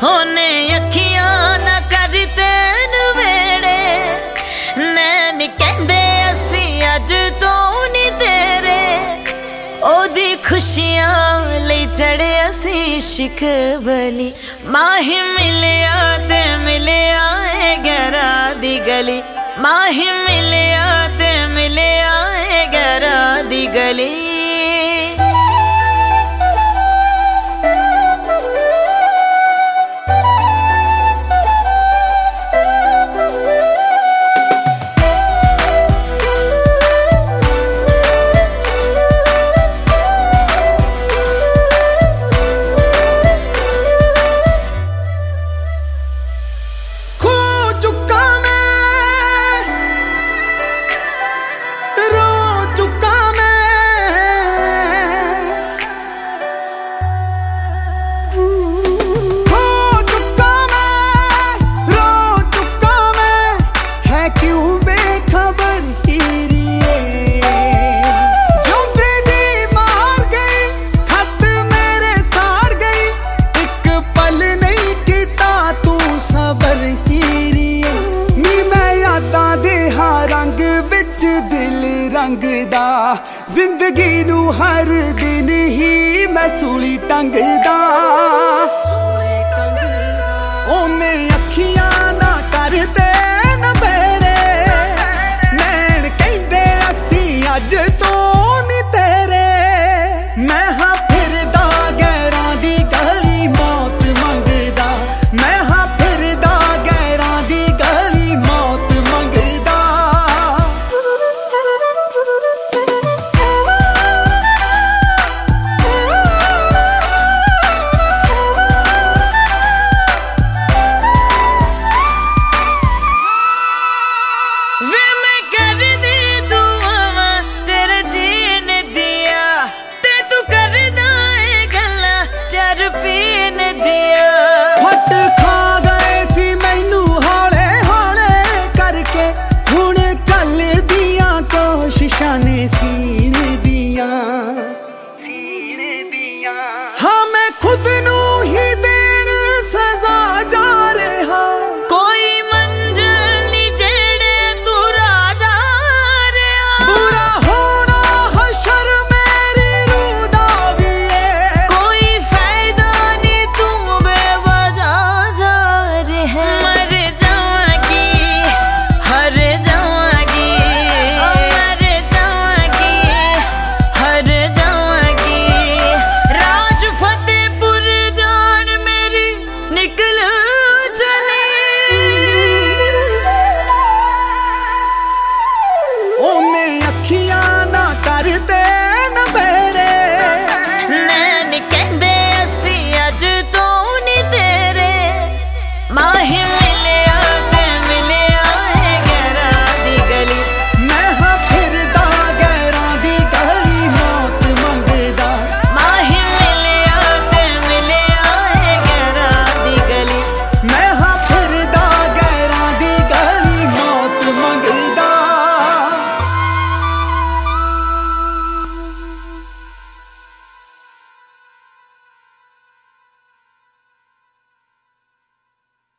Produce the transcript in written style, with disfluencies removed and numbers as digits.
ਉਹਨੇ ਅੱਖੀਆਂ ਨਾ ਕਰ ਤੈਨੂੰ ਵੇੜੇ ਨੈਣ ਕਹਿੰਦੇ ਅਸੀਂ ਅੱਜ ਤੋਂ ਨੀ ਤੇਰੇ ਉਹਦੀ ਖੁਸ਼ੀਆਂ ਲਈ ਚੜਿਆ ਸੀ ਸ਼ਿਕਵਲੀ ਮਾਹੀ ਮਿਲਿਆ ਤੇ ਮਿਲਿਆ ਏ ਗਹਿਰਾ ਦੀ ਗਲੀ ਮਾਹੀ ਮਿਲਿਆ ਤੇ ਮਿਲਿਆ ਏ ਗਹਿਰਾ ਦੀ ਗਲੀ रंगदा जिंदगी नू हर दिन ही मैं सूली टंगदा ओने अखियां ना करदे न बेड़े नैण कहंदे असी अज तो नी तेरे मैं हां फिरदा गैरां दी गली मौत मंगदा मैं हां फिरदा गैरां दी गली मौत मंगदा सीने दियां